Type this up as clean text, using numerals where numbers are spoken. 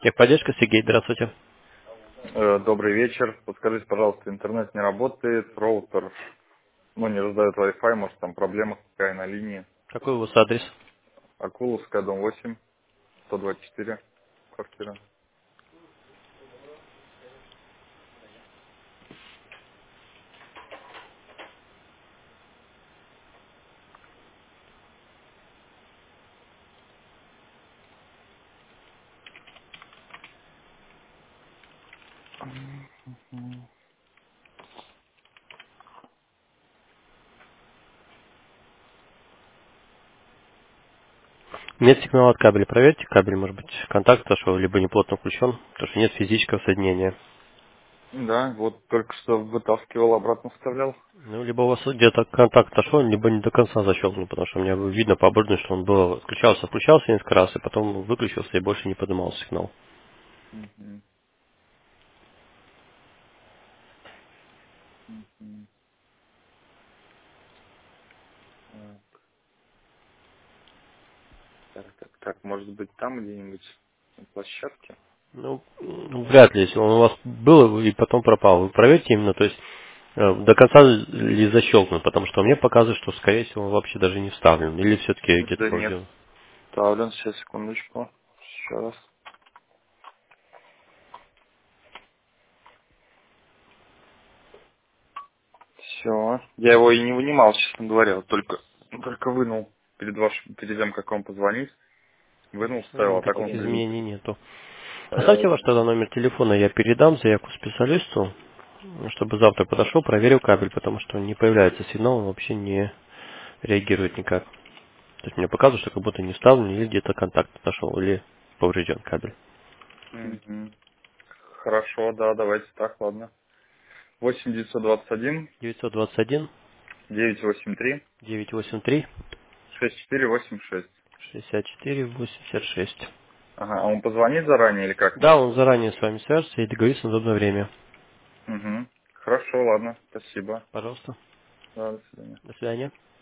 Техподдержка, Сергей, здравствуйте. Добрый вечер. Подскажите, пожалуйста, интернет не работает, роутер, не раздает Wi-Fi, может там проблема какая на линии. Какой у вас адрес? Акуловская, дом 8, 124, квартира. Нет сигнала от кабеля. Проверьте кабель, может быть, контакт отошел, либо неплотно включен, потому что нет физического соединения. Да, вот только что вытаскивал, обратно вставлял. Ну, либо у вас где-то контакт отошел, либо не до конца защелкнул, потому что у меня видно по оборудованию, что он был включался, включался несколько раз, и потом выключился и больше не поднимался сигнал. Мгм, мгм. А, Так, может быть там где-нибудь на площадке? Ну, вряд ли, если он у вас был и потом пропал. Вы проверьте именно, то есть до конца ли защелкнут, потому что мне показывает, что, скорее всего, он вообще даже не вставлен, или все-таки где-то Да нет, поврежден. вставлен, сейчас, секундочку. Еще раз. Все. Я его и не вынимал, честно говоря, вот только вынул перед тем, как вам позвонить. Вынул, вставил, а так он Никаких стоит. изменений нету. Оставьте Стоял. ваш тогда номер телефона, я передам заявку специалисту, чтобы завтра подошел, проверил кабель, потому что не появляется сигнал, он вообще не реагирует никак. То есть мне показывает, что как будто не вставлен, или где-то контакт отошел, или поврежден кабель. Мгм. Хорошо, да, давайте так, ладно. 8 921 921 983 983 6486. 64 86. Ага, а он позвонит заранее или как Да, мне? он заранее с вами свяжется и договорится на удобное время. Угу. Хорошо, ладно, спасибо. Пожалуйста. Да, до свидания. До свидания.